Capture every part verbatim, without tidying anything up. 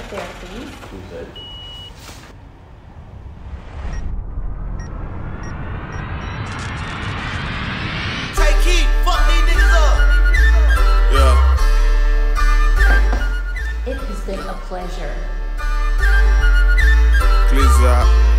up there, please. Who's that? Take heat, fuck these niggas up. It has been a pleasure. Glizza.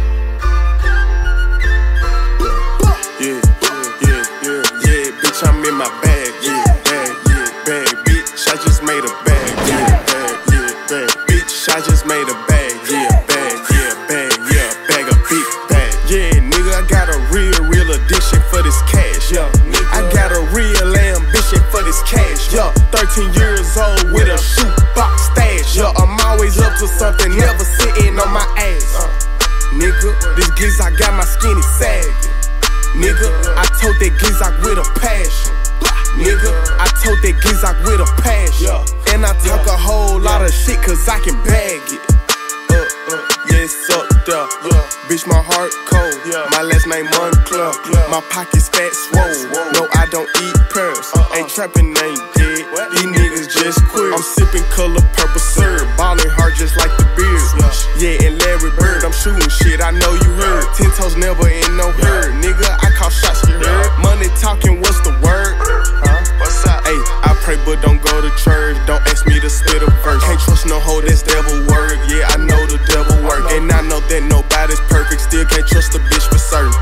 Yeah, yeah, yeah, yeah, bitch, I'm in my bag, yeah, bag, yeah, bag, bitch, I just made a bag, yeah, bag, yeah, bag, bitch, I just made a bag, yeah, bag, yeah, bag, yeah, bag, a big bag, yeah, nigga, I got a real, real addiction for this cash, yeah, I got a real ambition for this cash, yeah, thirteen years old with a shoebox stash, yeah, I'm always up to something, never sitting on my ass, uh, nigga, this giz, I got my skinny sagging. Nigga, I told that Gizak with a passion. Nigga, I told that Gizak with a passion. And I talk a whole lot of shit cause I can bag it. Uh, uh, yes, up there. Bitch, my heart cold. My last name Moncler. My pockets fat swole. No, I don't eat pearls. Ain't trapping, ain't dead. These niggas just queer. I'm sipping color purple syrup. Ballin' hard just like the beard. Yeah, and Larry Bird, I'm shooting shit, I know you heard. Ten toes never in no herd. Nigga, I call shots, you heard. Money talking, what's the word? Huh? What's up? Ayy, I pray but don't go to church. Don't ask me to spit a verse. Can't trust no hoe, that's devil work. Yeah, I know the devil work. And I know that nobody's perfect. Still can't trust a bitch for certain.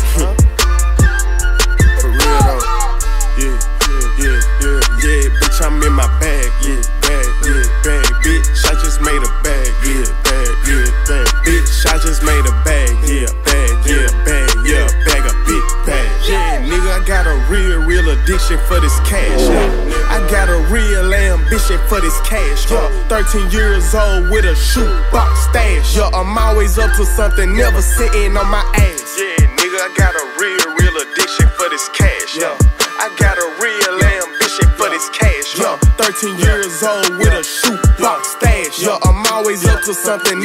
For real though. Yeah, yeah, yeah, yeah, yeah. Bitch, I'm in my bag. Yeah, bag, yeah, bag. Bitch, I just made a bag. Yeah, bag, yeah, bag. Bitch, I just made a bag. Yeah, bag, yeah, bag, yeah, bag, a big bag. Yeah, nigga, I got a real, real addiction for this cash. Yeah. I got a real ambition for this cash. Yeah, thirteen years old with a shoebox stash. Yeah, I'm always up to something, never sitting on my ass. Yeah, nigga, I got a real, real addiction for this cash. Yeah, I got a real ambition for this cash. Yeah, thirteen years old with a shoebox stash. Yeah, I'm always up to something,